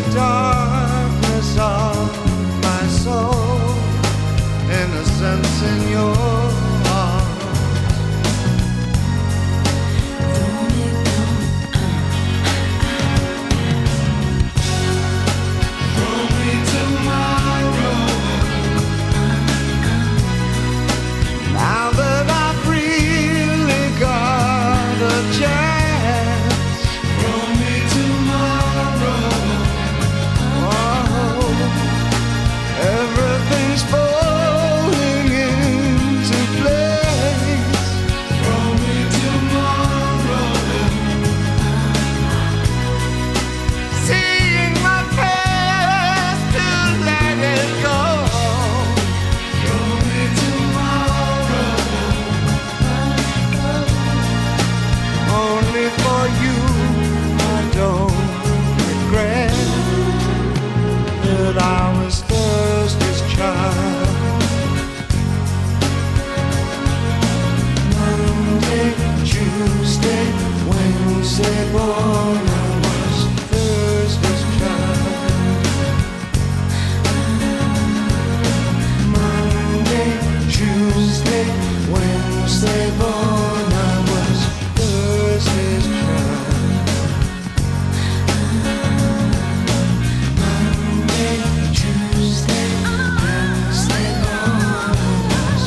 darkness of my soul, innocence in your arms. Throw me tomorrow. Now that I've really got a chance. Throw me tomorrow. Oh, everything's falling into place. Throw me tomorrow. Seeing my past to let it go. Throw me tomorrow. Only for you, I don't regret that I was Thursday's child. Monday, Tuesday, Wednesday born, I was Thursday's child. Monday, Tuesday, Wednesday born, I was Thursday's child. Monday, Tuesday, Wednesday born, I was.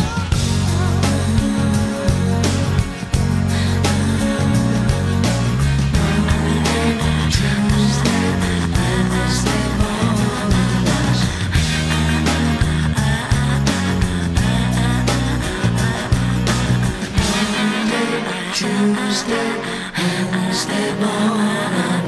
Monday, Tuesday, Wednesday born, I was. Monday, Tuesday, Wednesday born, I was.